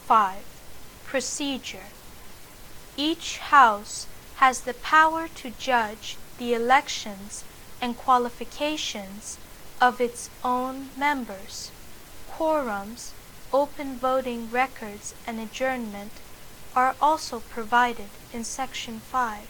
5. Procedure. Each House has the power to judge the elections and qualifications of its own members. Quorums, open voting records, and adjournment are also provided in Section 5.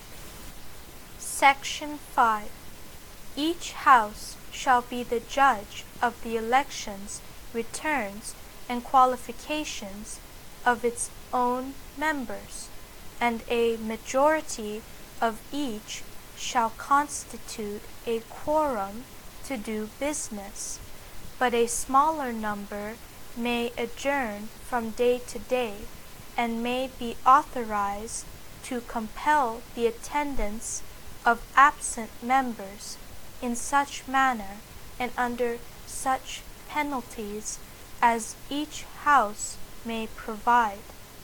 Section 5. Each House shall be the judge of the elections, returns, and qualifications of its own members, and a majority of each shall constitute a quorum to do business, but a smaller number may adjourn from day to day and may be authorized to compel the attendance of absent members in such manner and under such penalties as each House may provide.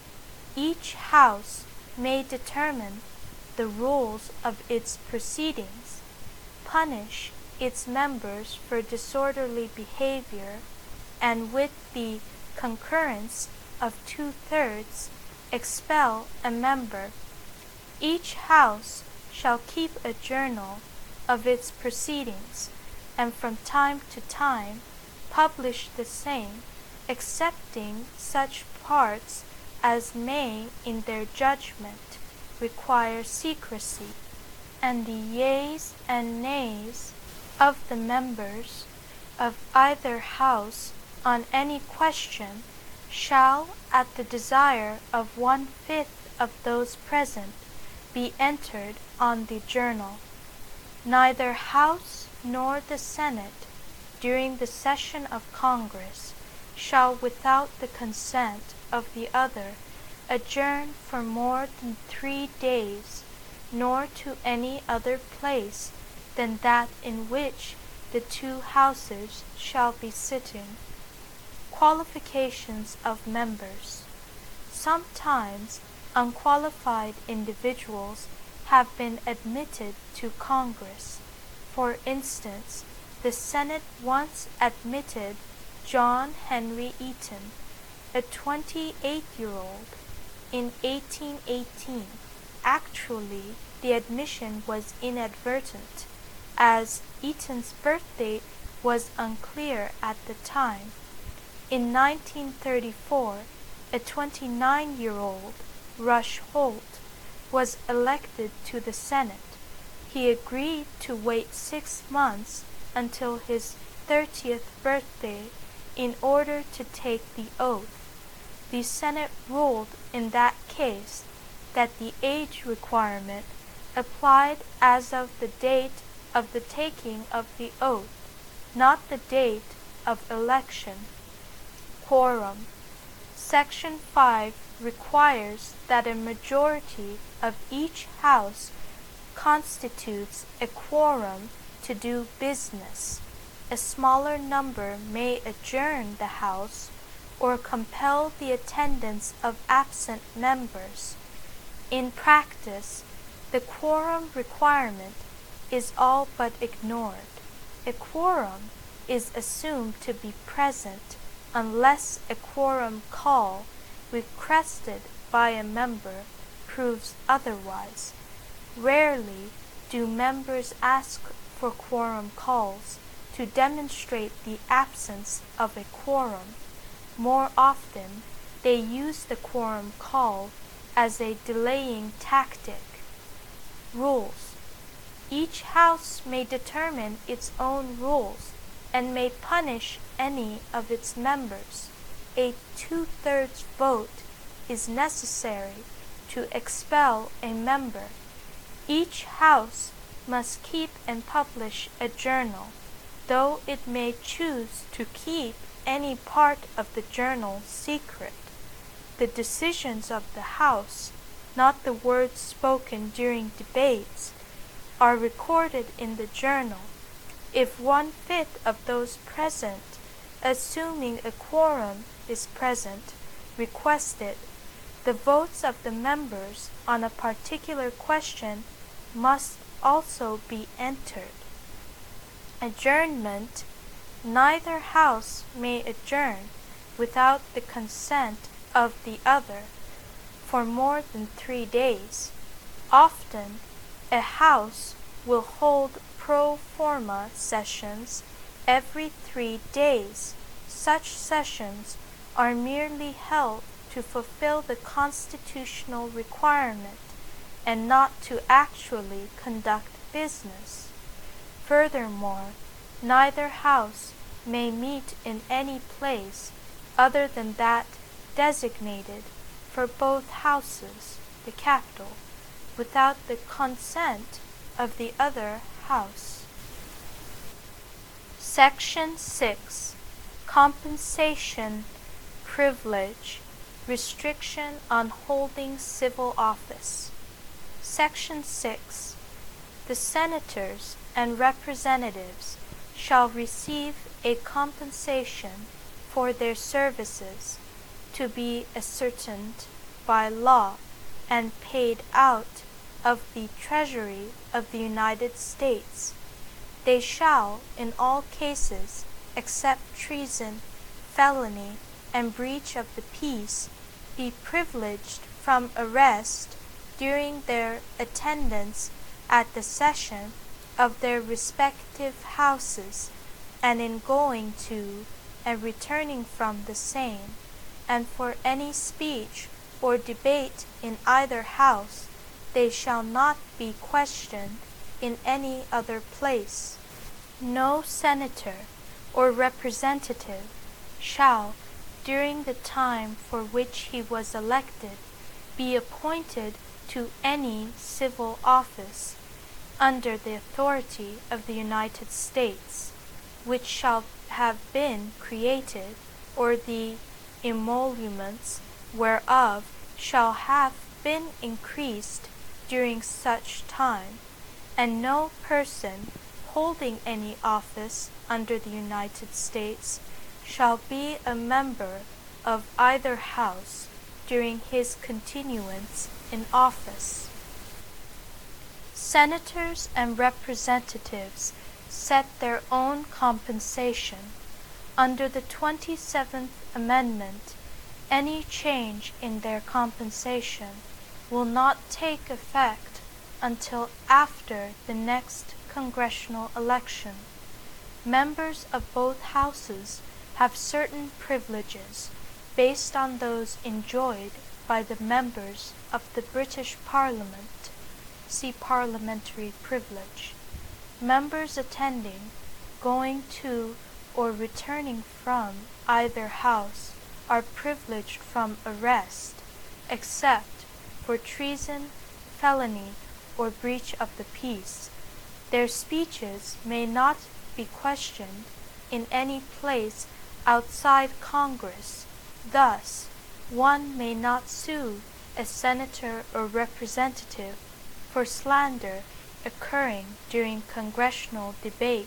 Each House may determine the rules of its proceedings, punish its members for disorderly behavior, and with the concurrence of 2/3 expel a member. Each House shall keep a journal of its proceedings, and from time to time publish the same, excepting such parts as may, in their judgment, require secrecy, and the yeas and nays of the members of either House on any question shall, at the desire of 1/5 of those present, be entered on the journal. Neither House nor the Senate, during the session of Congress, shall, without the consent of the other, adjourn for more than 3 days, nor to any other place than that in which the 2 Houses shall be sitting. Qualifications of members. Sometimes unqualified individuals have been admitted to Congress. For instance, the Senate once admitted John Henry Eaton, a 28-year-old, in 1818. Actually, the admission was inadvertent, as Eaton's birthday was unclear at the time. In 1934, a 29-year-old, Rush Holt, was elected to the Senate. He agreed to wait 6 months until his 30th birthday in order to take the oath. The Senate ruled in that case that the age requirement applied as of the date of the taking of the oath, not the date of election. Quorum. Section 5 requires that a majority of each House constitutes a quorum to do business. A smaller number may adjourn the House or compel the attendance of absent members. In practice, the quorum requirement is all but ignored. A quorum is assumed to be present unless a quorum call requested by a member proves otherwise. Rarely do members ask for quorum calls to demonstrate the absence of a quorum. More often, they use the quorum call as a delaying tactic. Rules. Each House may determine its own rules and may punish any of its members. A 2/3 vote is necessary to expel a member. Each House must keep and publish a journal, though it may choose to keep any part of the journal secret. The decisions of the House, not the words spoken during debates, are recorded in the journal. If 1/5 of those present, assuming a quorum is present, request it, the votes of the members on a particular question must also be entered. Adjournment. Neither House may adjourn without the consent of the other for more than 3 days. Often, a house will hold pro forma sessions every 3 days. Such sessions are merely held to fulfill the constitutional requirement and not to actually conduct business. Furthermore, neither house may meet in any place other than that designated for both houses, the capital, without the consent of the other house. Section 6. Compensation, Privilege, Restriction on Holding Civil Office. Section 6. The senators and representatives shall receive a compensation for their services to be ascertained by law and paid out of the Treasury of the United States. They shall, in all cases except treason, felony, and breach of the peace, be privileged from arrest during their attendance at the session of their respective houses, and in going to and returning from the same, and for any speech or debate in either house, they shall not be questioned in any other place. No senator or representative shall, during the time for which he was elected, be appointed to any civil office under the authority of the United States, which shall have been created, or the emoluments whereof shall have been increased during such time, and no person holding any office under the United States shall be a member of either house during his continuance in office. Senators and representatives set their own compensation. Under the 27th Amendment, any change in their compensation will not take effect until after the next congressional election. Members of both houses have certain privileges based on those enjoyed by the members of the British Parliament. See Parliamentary privilege. Members attending, going to, or returning from either house are privileged from arrest, except for treason, felony, or breach of the peace. Their speeches may not be questioned in any place outside Congress. Thus, one may not sue a senator or representative for slander occurring during congressional debate.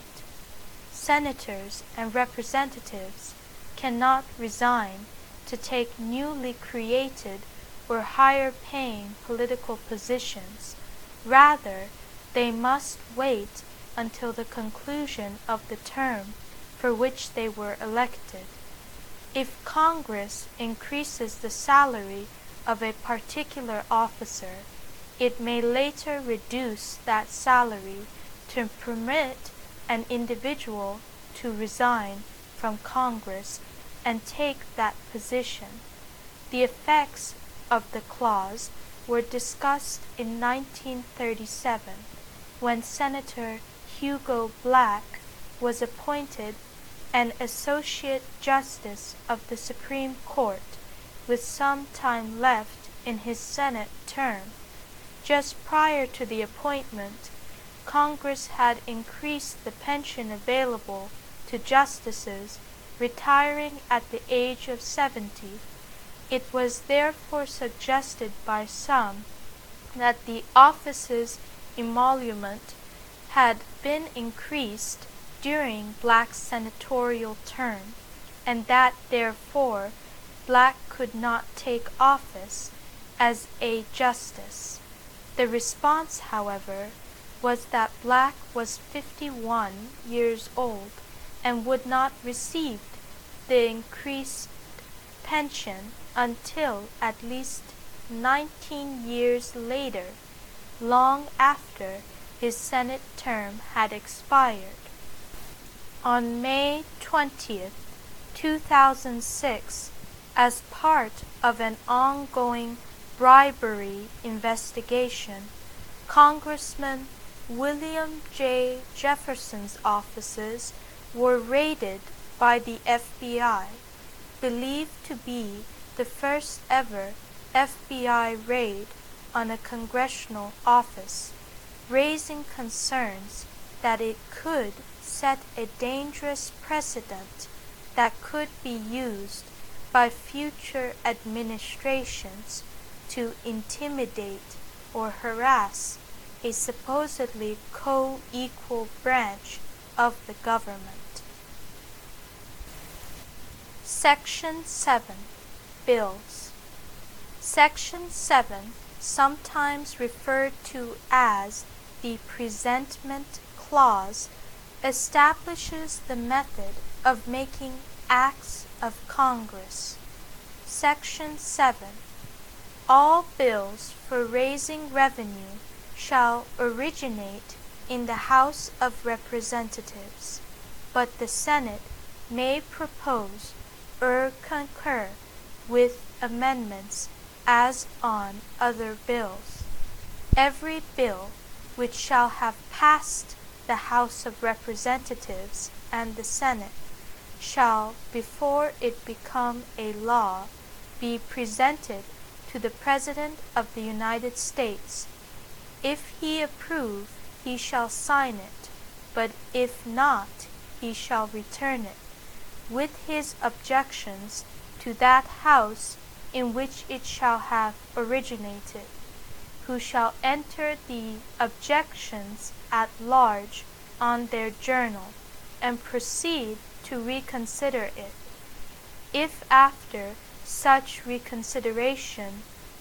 Senators and representatives cannot resign to take newly created or higher paying political positions. Rather, they must wait until the conclusion of the term for which they were elected. If Congress increases the salary of a particular officer, it may later reduce that salary to permit an individual to resign from Congress and take that position. The effects of the clause were discussed in 1937, when Senator Hugo Black was appointed an Associate Justice of the Supreme Court with some time left in his Senate term. Just prior to the appointment, Congress had increased the pension available to justices retiring at the age of 70. It was therefore suggested by some that the office's emolument had been increased during Black's senatorial term, and that therefore Black could not take office as a justice. The response, however, was that Black was 51 years old and would not receive the increased pension until at least 19 years later, long after his Senate term had expired. On May 20th, 2006, as part of an ongoing bribery investigation, Congressman William J. Jefferson's offices were raided by the FBI, believed to be the first ever FBI raid on a congressional office, raising concerns that it could set a dangerous precedent that could be used by future administrations to intimidate or harass a supposedly co-equal branch of the government. Section 7. Bills. Section 7, sometimes referred to as the Presentment Clause, establishes the method of making acts of Congress. Section 7. All bills for raising revenue shall originate in the House of Representatives, but the Senate may propose or concur with amendments as on other bills. Every bill which shall have passed the House of Representatives and the Senate shall, before it become a law, be presented to the President of the United States. If he approve, he shall sign it, but if not, he shall return it, with his objections to that House in which it shall have originated, who shall enter the objections at large on their journal, and proceed to reconsider it. If after such reconsideration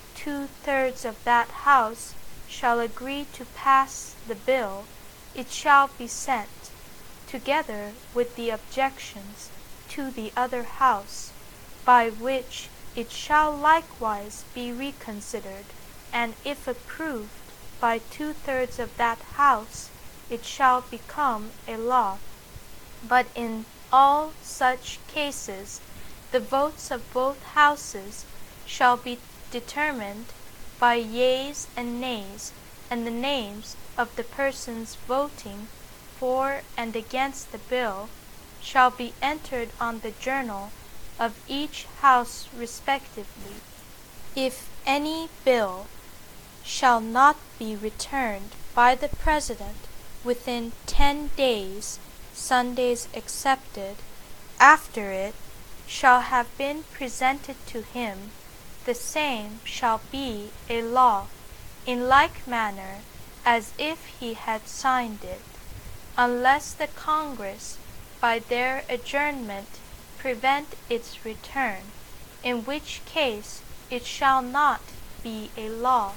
2/3 of that House shall agree to pass the bill, it shall be sent, together with the objections, to the other House, by which it shall likewise be reconsidered, and if approved by 2/3 of that House, it shall become a law. But in all such cases, the votes of both Houses shall be determined by yeas and nays, and the names of the persons voting for and against the bill shall be entered on the journal of each House respectively. If any bill shall not be returned by the President within 10 days, Sundays excepted, after it shall have been presented to him, the same shall be a law, in like manner as if he had signed it, unless the Congress by their adjournment prevent its return, in which case it shall not be a law.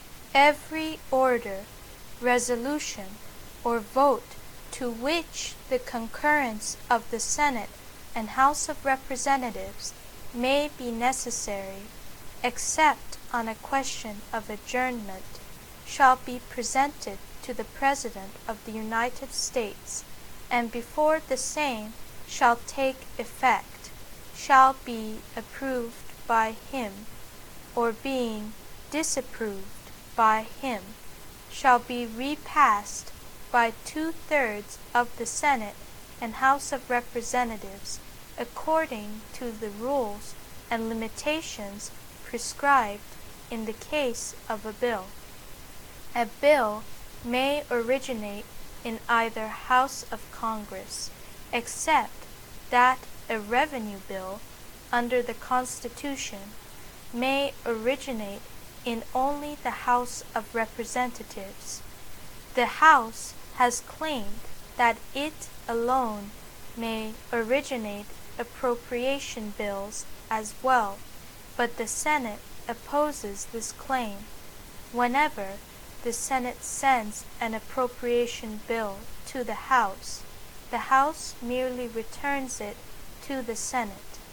Every order, resolution, or vote to which the concurrence of the Senate and House of Representatives may be necessary, except on a question of adjournment, shall be presented to the President of the United States, and before the same shall take effect, shall be approved by him, or being disapproved by him, shall be repassed by 2/3 of the Senate and House of Representatives, according to the rules and limitations prescribed in the case of a bill. A bill may originate in either House of Congress, except that a revenue bill, under the Constitution, may originate in only the House of Representatives. The House has claimed that it alone may originate appropriation bills as well, but the Senate opposes this claim. Whenever the Senate sends an appropriation bill to the House merely returns it to the Senate.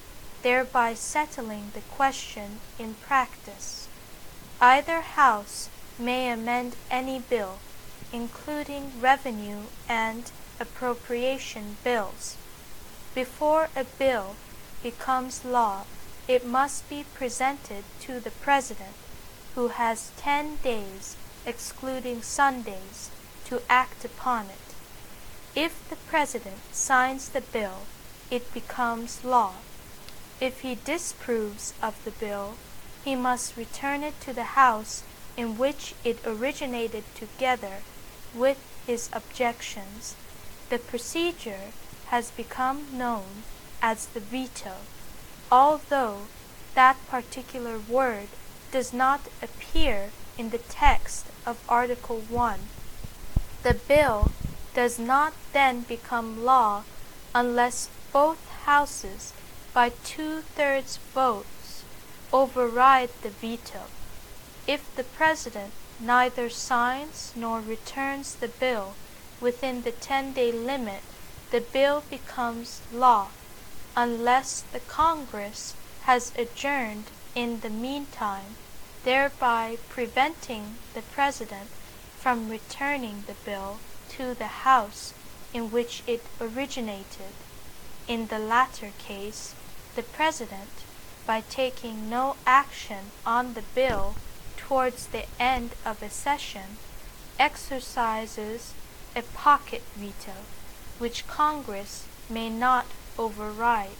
thereby settling the question in practice. Either house may amend any bill, including revenue and appropriation bills. Before a bill becomes law, it must be presented to the President, who has 10 days, excluding Sundays, to act upon it. If the President signs the bill, it becomes law. If he disapproves of the bill, he must return it to the House in which it originated together with his objections. The procedure has become known as the veto, although that particular word does not appear in the text of Article 1. The bill does not then become law unless both houses by 2/3 votes override the veto. If the President neither signs nor returns the bill within the 10-day limit, the bill becomes law, unless the Congress has adjourned in the meantime, thereby preventing the President from returning the bill to the House in which it originated. In the latter case, the President, by taking no action on the bill towards the end of a session, exercises a pocket veto, which Congress may not override.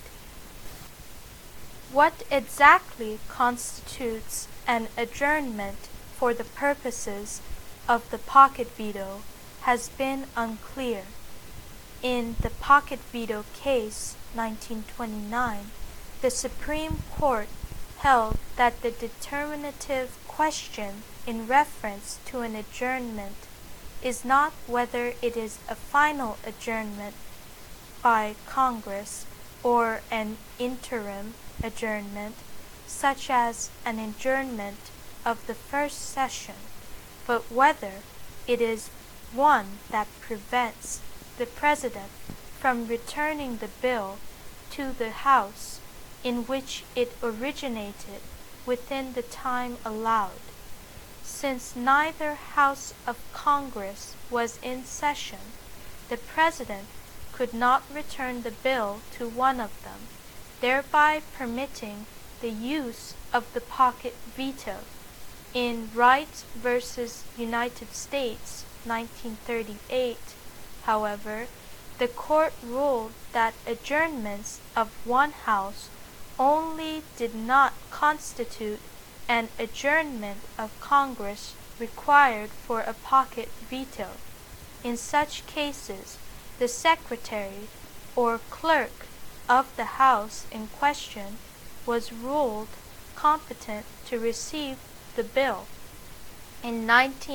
What exactly constitutes an adjournment for the purposes of the pocket veto has been unclear. In the pocket veto case, 1929, the Supreme Court held that the determinative question in reference to an adjournment is not whether it is a final adjournment by Congress or an interim adjournment, such as an adjournment of the first session, but whether it is one that prevents the President from returning the bill to the House in which it originated within the time allowed. Since neither House of Congress was in session, the President could not return the bill to one of them, thereby permitting the use of the pocket veto. In Wright v. United States, 1938, however, the court ruled that adjournments of one house only did not constitute an adjournment of Congress required for a pocket veto. In such cases, the secretary or clerk of the House in question was ruled competent to receive the bill. In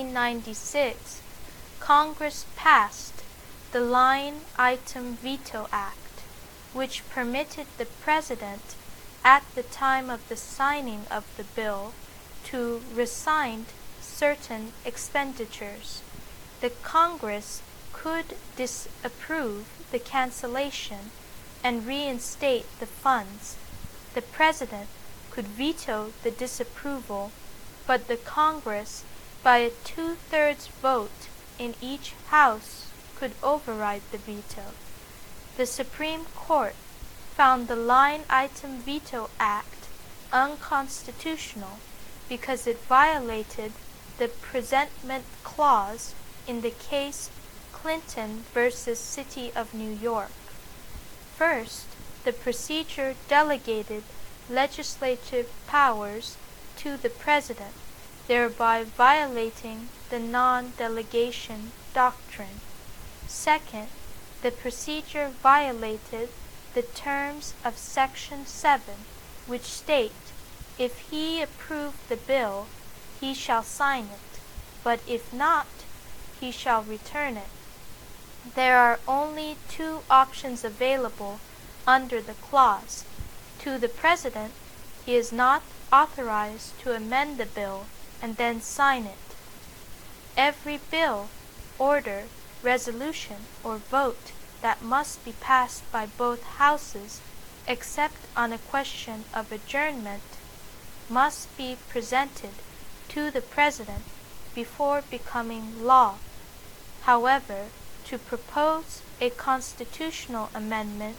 1996, Congress passed the Line Item Veto Act, which permitted the President, at the time of the signing of the bill, to rescind certain expenditures. The Congress could disapprove the cancellation and reinstate the funds. The President could veto the disapproval, but the Congress, by a 2/3 vote in each House, could override the veto. The Supreme Court found the Line Item Veto Act unconstitutional because it violated the presentment clause in the case Clinton v. City of New York. First, the procedure delegated legislative powers to the President, thereby violating the non-delegation doctrine. Second, the procedure violated the terms of Section 7, which state, if he approve the bill, he shall sign it, but if not, he shall return it. There are only two options available under the clause. To the President, he is not authorized to amend the bill and then sign it. Every bill, order, resolution, or vote that must be passed by both houses except on a question of adjournment, must be presented to the President before becoming law. However, to propose a constitutional amendment,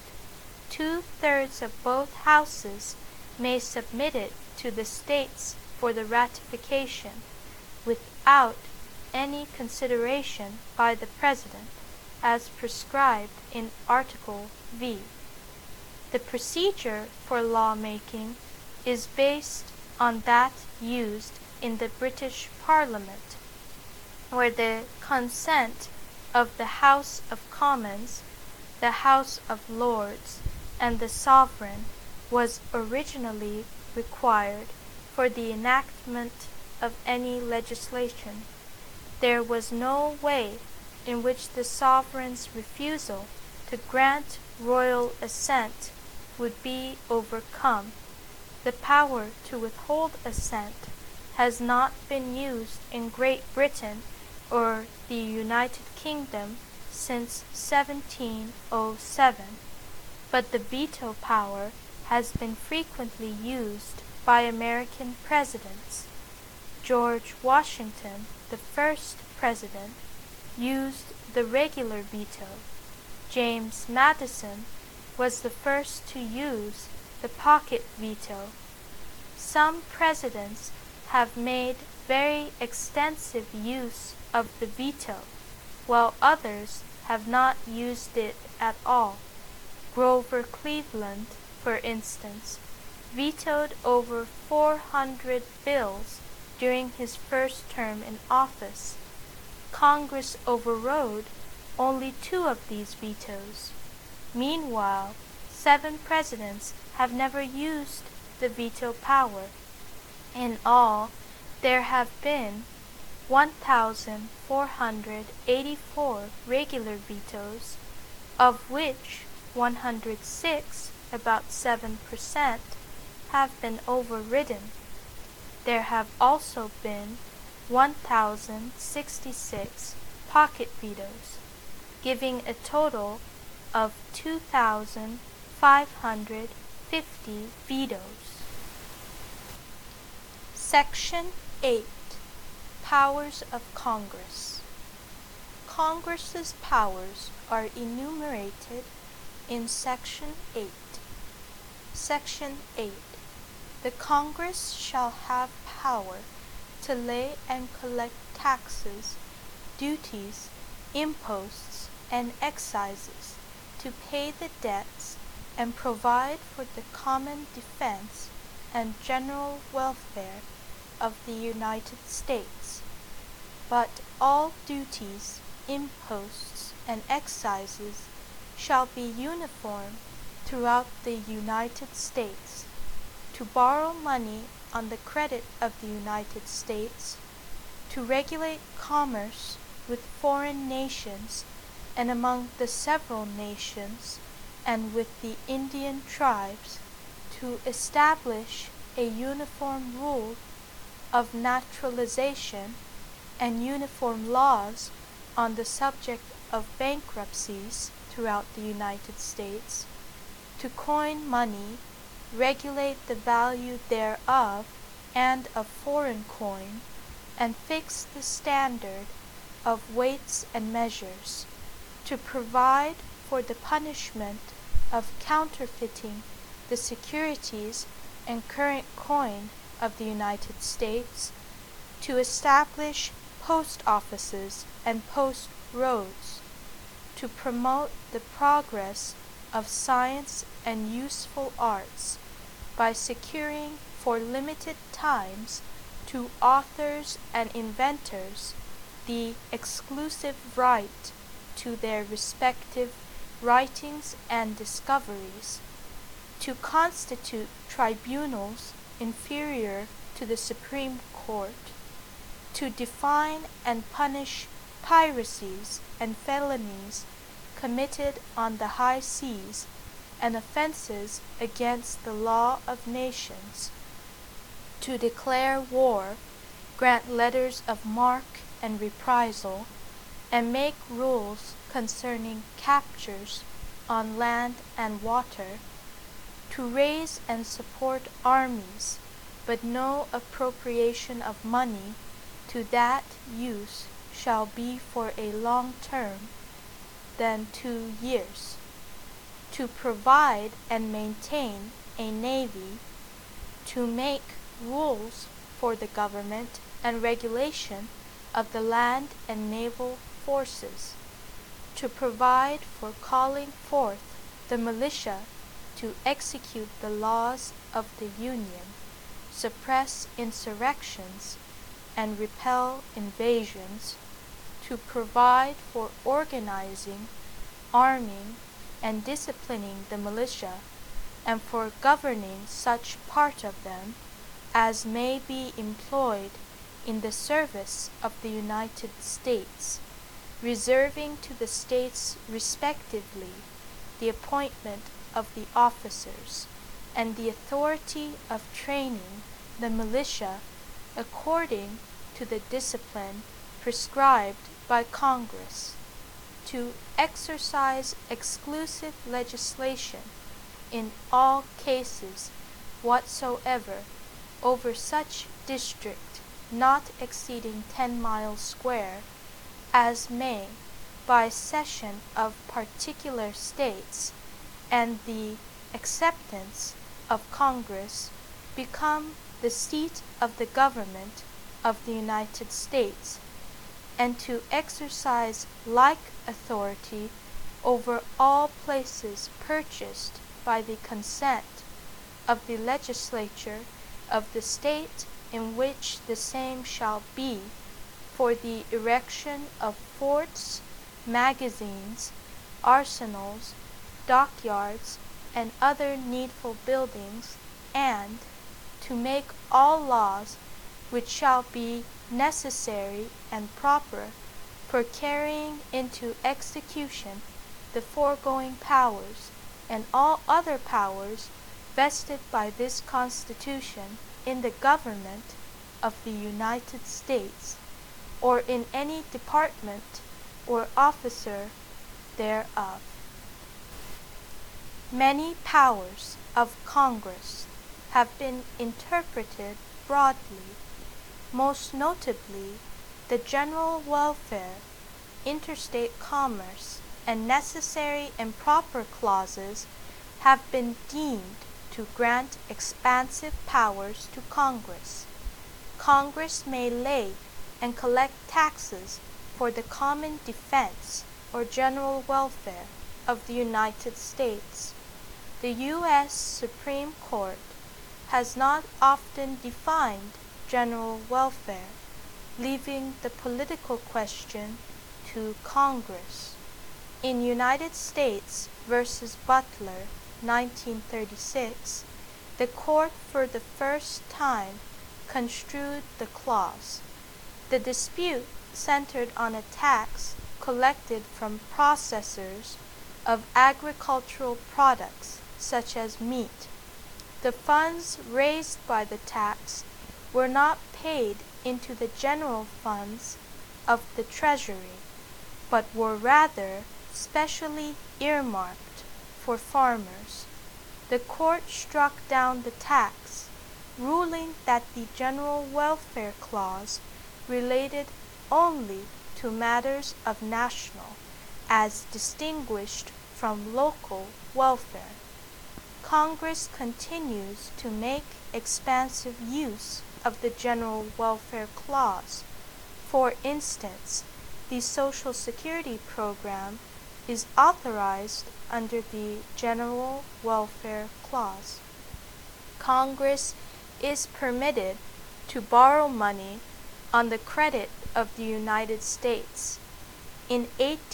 2/3 of both houses may submit it to the states for the ratification, without any consideration by the President, as prescribed in Article V. The procedure for law-making is based on that used in the British Parliament, where the consent of the House of Commons, the House of Lords, and the Sovereign was originally required for the enactment of any legislation. There was no way in which the Sovereign's refusal to grant royal assent would be overcome. The power to withhold assent has not been used in Great Britain or the United Kingdom since 1707, but the veto power has been frequently used by American presidents. George Washington, the first president, used the regular veto. James Madison was the first to use the pocket veto. Some presidents have made very extensive use of the veto, while others have not used it at all. Grover Cleveland, for instance, vetoed over 400 bills during his first term in office. Congress overrode only 2 of these vetoes. Meanwhile, 7 presidents have never used the veto power. In all, there have been 1,484 regular vetoes, of which 106, about 7%, have been overridden. There have also been 1,066 pocket vetoes, giving a total of 2,550 vetoes. Section 8. Powers of Congress. Congress's powers are enumerated in Section 8. Section 8. The Congress shall have power to lay and collect taxes, duties, imposts, and excises, to pay the debts, and provide for the common defense and general welfare of the United States. But all duties, imposts, and excises shall be uniform throughout the United States. To borrow money on the credit of the United States, to regulate commerce with foreign nations and among the several nations, and with the Indian tribes, to establish a uniform rule of naturalization and uniform laws on the subject of bankruptcies throughout the United States, to coin money, regulate the value thereof and of foreign coin, and fix the standard of weights and measures, to provide for the punishment of counterfeiting the securities and current coin of the United States, to establish post offices and post roads, to promote the progress of science and useful arts by securing for limited times to authors and inventors the exclusive right to their respective writings and discoveries, to constitute tribunals inferior to the Supreme Court, to define and punish piracies and felonies committed on the high seas and offenses against the law of nations, to declare war, grant letters of marque and reprisal, and make rules concerning captures on land and water, to raise and support armies, but no appropriation of money to that use shall be for a long term than 2 years, to provide and maintain a navy, to make rules for the government and regulation of the land and naval forces, to provide for calling forth the militia to execute the laws of the Union, suppress insurrections, and repel invasions, to provide for organizing, arming, and disciplining the militia, and for governing such part of them as may be employed in the service of the United States, reserving to the States respectively the appointment of the officers and the authority of training the militia according to the discipline prescribed by Congress, to exercise exclusive legislation in all cases whatsoever over such district not exceeding 10 miles square, as may, by cession of particular states and the acceptance of Congress, become the seat of the government of the United States, and to exercise like authority over all places purchased by the consent of the legislature of the state in which the same shall be, for the erection of forts, magazines, arsenals, dockyards, and other needful buildings, and to make all laws which shall be necessary and proper for carrying into execution the foregoing powers, and all other powers vested by this Constitution in the government of the United States, or in any department or officer thereof. Many powers of Congress have been interpreted broadly, most notably the general welfare, interstate commerce, and necessary and proper clauses have been deemed to grant expansive powers to Congress. Congress may lay and collect taxes for the common defense or general welfare of the United States. The U.S. Supreme Court has not often defined general welfare, leaving the political question to Congress. In United States v. Butler, 1936, the court for the first time construed the clause. The dispute centered on a tax collected from processors of agricultural products such as meat. The funds raised by the tax were not paid into the general funds of the Treasury, but were rather specially earmarked for farmers. The court struck down the tax, ruling that the general welfare clause related only to matters of national, as distinguished from local welfare. Congress continues to make expansive use of the general welfare clause. For instance, the Social Security program is authorized under the general welfare clause. Congress is permitted to borrow money on the credit of the United States. In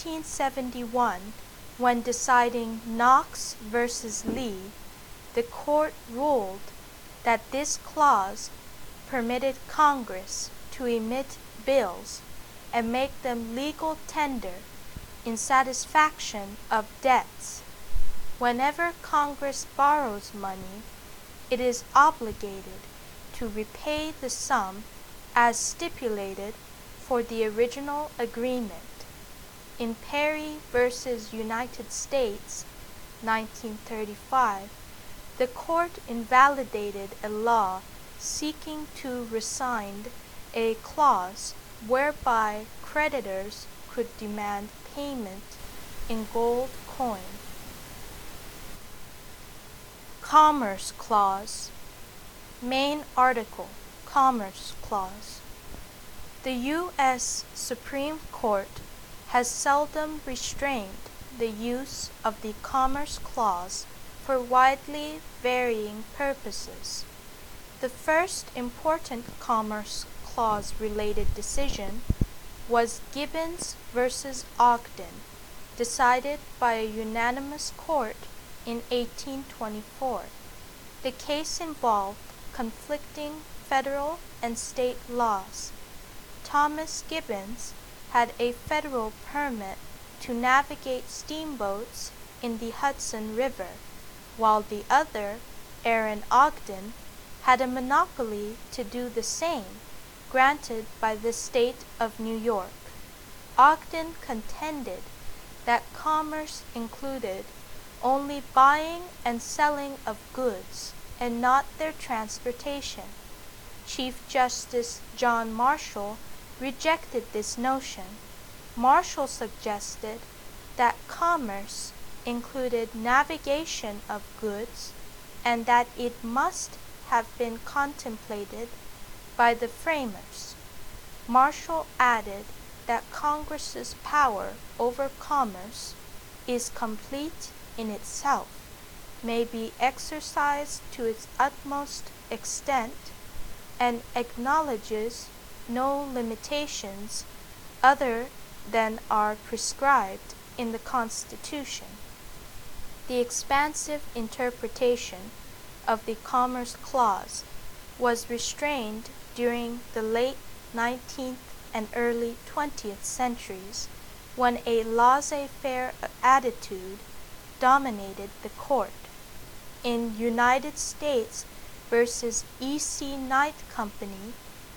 1871, when deciding Knox v. Lee, the court ruled that this clause permitted Congress to emit bills and make them legal tender in satisfaction of debts. Whenever Congress borrows money, it is obligated to repay the sum as stipulated for the original agreement. In Perry v. United States, 1935, The court invalidated a law seeking to rescind a clause whereby creditors could demand payment in gold coin. Commerce Clause. Main Article, Commerce Clause. The U.S. Supreme Court has seldom restrained the use of the Commerce Clause for widely varying purposes. The first important Commerce Clause-related decision was Gibbons v. Ogden, decided by a unanimous court in 1824. The case involved conflicting federal and state laws. Thomas Gibbons had a federal permit to navigate steamboats in the Hudson River, while the other, Aaron Ogden, had a monopoly to do the same, granted by the state of New York. Ogden contended that commerce included only buying and selling of goods and not their transportation. Chief Justice John Marshall rejected this notion. Marshall suggested that commerce included navigation of goods and that it must have been contemplated by the framers. Marshall added that Congress's power over commerce is complete in itself, may be exercised to its utmost extent, and acknowledges no limitations other than are prescribed in the Constitution. The expansive interpretation of the Commerce Clause was restrained during the late 19th and early 20th centuries, when a laissez-faire attitude dominated the court. In United States v. E.C. Knight Company,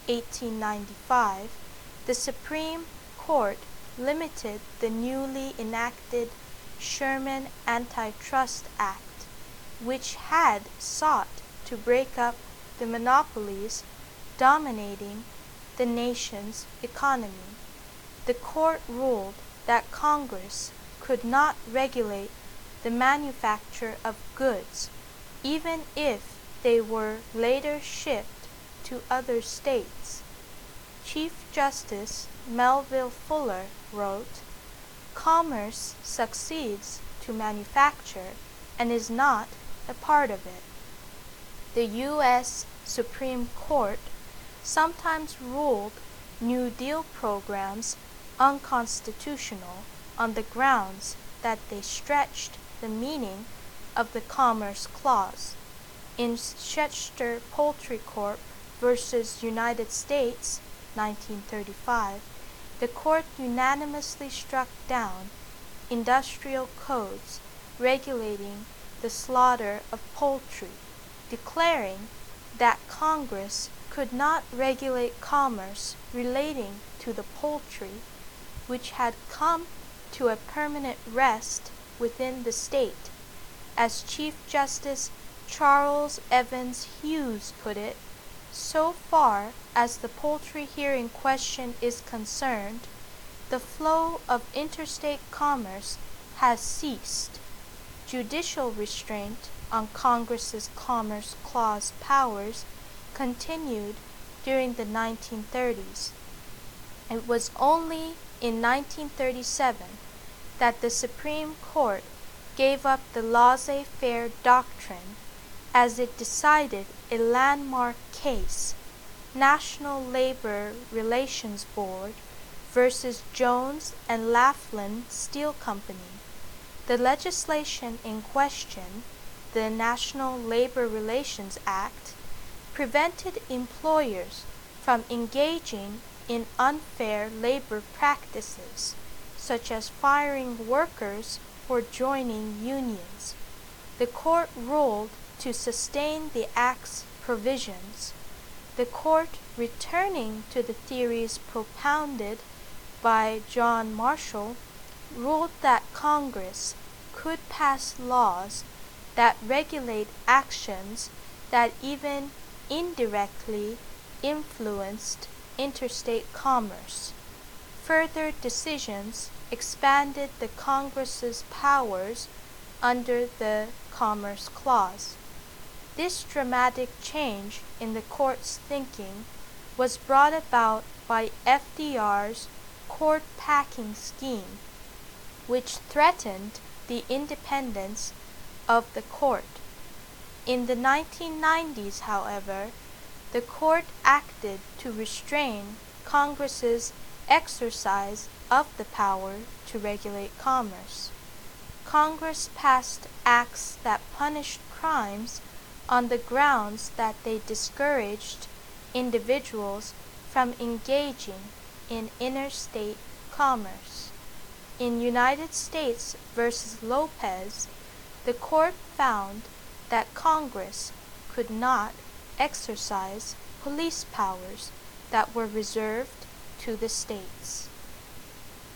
1895, the Supreme Court limited the newly enacted Sherman Antitrust Act, which had sought to break up the monopolies dominating the nation's economy. The court ruled that Congress could not regulate the manufacture of goods, even if they were later shipped to other states. Chief Justice Melville Fuller wrote, "Commerce succeeds to manufacture and is not a part of it." The U.S. Supreme Court sometimes ruled New Deal programs unconstitutional on the grounds that they stretched the meaning of the Commerce Clause. In Schechter Poultry Corp. v. United States, 1935, the court unanimously struck down industrial codes regulating the slaughter of poultry, declaring that Congress could not regulate commerce relating to the poultry, which had come to a permanent rest within the state. As Chief Justice Charles Evans Hughes put it, "So far as the poultry here in question is concerned, the flow of interstate commerce has ceased." Judicial restraint on Congress's Commerce Clause powers continued during the 1930s. It was only in 1937 that the Supreme Court gave up the laissez-faire doctrine as it decided a landmark case, National Labor Relations Board versus Jones and Laughlin Steel Company. The legislation in question, the National Labor Relations Act, prevented employers from engaging in unfair labor practices, such as firing workers for joining unions. The court ruled to sustain the Act's provisions. The court, returning to the theories propounded by John Marshall, ruled that Congress could pass laws that regulate actions that even indirectly influenced interstate commerce. Further decisions expanded the Congress's powers under the Commerce Clause. This dramatic change in the court's thinking was brought about by FDR's court-packing scheme, which threatened the independence of the court. In the 1990s, however, the court acted to restrain Congress's exercise of the power to regulate commerce. Congress passed acts that punished crimes on the grounds that they discouraged individuals from engaging in interstate commerce. In United States v. Lopez, the court found that Congress could not exercise police powers that were reserved to the states.